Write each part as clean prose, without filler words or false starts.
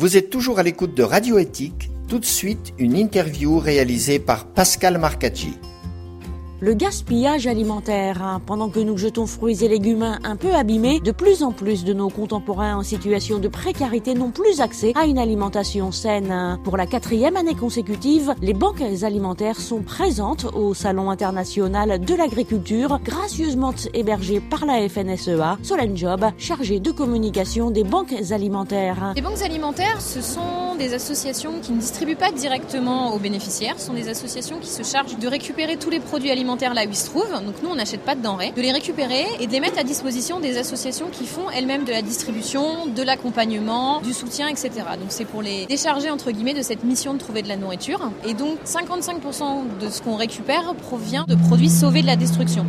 Vous êtes toujours à l'écoute de Radio Éthique. Tout de suite, une interview réalisée par Pascal Marcacci. Le gaspillage alimentaire. Pendant que nous jetons fruits et légumes un peu abîmés, de plus en plus de nos contemporains en situation de précarité n'ont plus accès à une alimentation saine. Pour la 4e année consécutive, les banques alimentaires sont présentes au Salon international de l'agriculture, gracieusement hébergées par la FNSEA, Solène Job, chargée de communication des banques alimentaires. Les banques alimentaires, ce sont des associations qui ne distribuent pas directement aux bénéficiaires, ce sont des associations qui se chargent de récupérer tous les produits alimentaires là où ils se trouvent. Donc nous, on n'achète pas de denrées, de les récupérer et de les mettre à disposition des associations qui font elles-mêmes de la distribution, de l'accompagnement, du soutien, etc. Donc c'est pour les décharger, entre guillemets, de cette mission de trouver de la nourriture. Et donc 55% de ce qu'on récupère provient de produits sauvés de la destruction.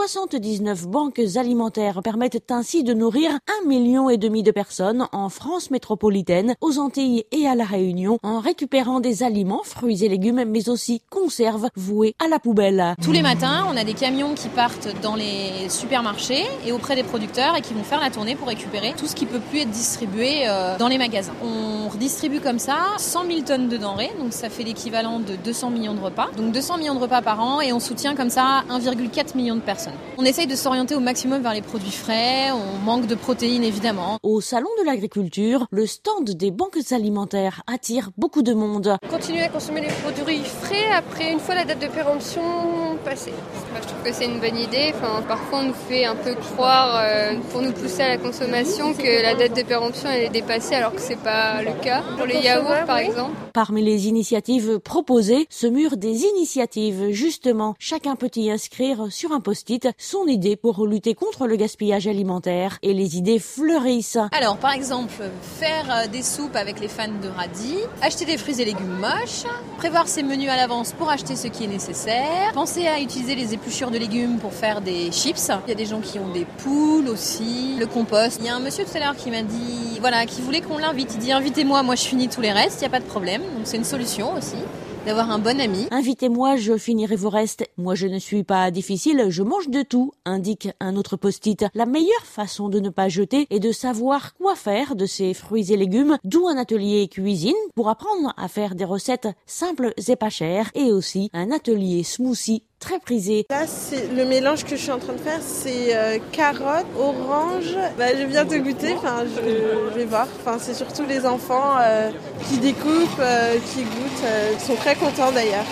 79 banques alimentaires permettent ainsi de nourrir 1,5 million de personnes en France métropolitaine, aux Antilles et à La Réunion, en récupérant des aliments, fruits et légumes, mais aussi conserves vouées à la poubelle. Tous les matins, on a des camions qui partent dans les supermarchés et auprès des producteurs et qui vont faire la tournée pour récupérer tout ce qui peut plus être distribué dans les magasins. On redistribue comme ça 100 000 tonnes de denrées, donc ça fait l'équivalent de 200 millions de repas. Donc 200 millions de repas par an et on soutient comme ça 1,4 million de personnes. On essaye de s'orienter au maximum vers les produits frais, on manque de protéines évidemment. Au Salon de l'agriculture, le stand des banques alimentaires attire beaucoup de monde. Continuer à consommer les produits frais après une fois la date de péremption passée. Moi, je trouve que c'est une bonne idée. Parfois, on nous fait un peu croire, pour nous pousser à la consommation, que la date de péremption elle est dépassée, alors que c'est pas le cas. Pour les yaourts, par exemple. Parmi les initiatives proposées, ce mur des initiatives, justement, chacun peut y inscrire sur un post-it son idée pour lutter contre le gaspillage alimentaire. Et les idées fleurissent. Alors, par exemple, faire des soupes avec les fans de radis, acheter des fruits et légumes moches, prévoir ses menus à l'avance pour acheter ce qui est nécessaire, penser à utiliser les épluchures de légumes pour faire des chips. Il y a des gens qui ont des poules aussi, le compost. Il y a un monsieur tout à l'heure qui m'a dit, qui voulait qu'on l'invite. Il dit, invitez-moi, moi je finis tous les restes, il n'y a pas de problème. Donc c'est une solution aussi, d'avoir un bon ami. Invitez-moi, je finirai vos restes. Moi je ne suis pas difficile, je mange de tout, indique un autre post-it. La meilleure façon de ne pas jeter est de savoir quoi faire de ces fruits et légumes, d'où un atelier cuisine pour apprendre à faire des recettes simples et pas chères, et aussi un atelier smoothie très prisé. Là, c'est le mélange que je suis en train de faire, c'est carottes, orange. Je viens de goûter, je vais voir. C'est surtout les enfants qui découpent, qui goûtent, qui sont très contents d'ailleurs.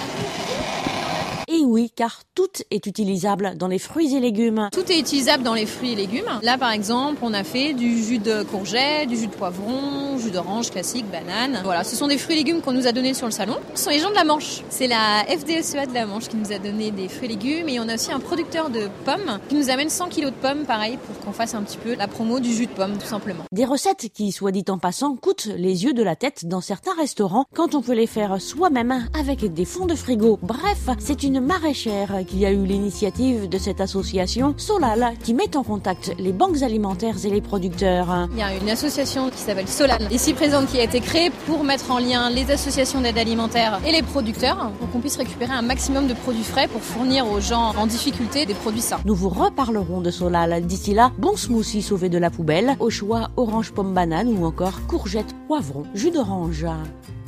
Et oui, car tout est utilisable dans les fruits et légumes. Tout est utilisable dans les fruits et légumes. Là, par exemple, on a fait du jus de courgette, du jus de poivron, jus d'orange classique, banane. Voilà, ce sont des fruits et légumes qu'on nous a donnés sur le salon. Ce sont les gens de la Manche. C'est la FDSEA de la Manche qui nous a donné des fruits et légumes. Et on a aussi un producteur de pommes qui nous amène 100 kilos de pommes, pareil, pour qu'on fasse un petit peu la promo du jus de pomme, tout simplement. Des recettes qui, soit dit en passant, coûtent les yeux de la tête dans certains restaurants quand on peut les faire soi-même avec des fonds de frigo. Bref, c'est une maraîchère qui a eu l'initiative de cette association Solal qui met en contact les banques alimentaires et les producteurs. Il y a une association qui s'appelle Solal, ici présente, qui a été créée pour mettre en lien les associations d'aide alimentaire et les producteurs pour qu'on puisse récupérer un maximum de produits frais pour fournir aux gens en difficulté des produits sains. Nous vous reparlerons de Solal. D'ici là, bon smoothie sauvé de la poubelle, au choix orange pomme banane ou encore courgette poivron jus d'orange.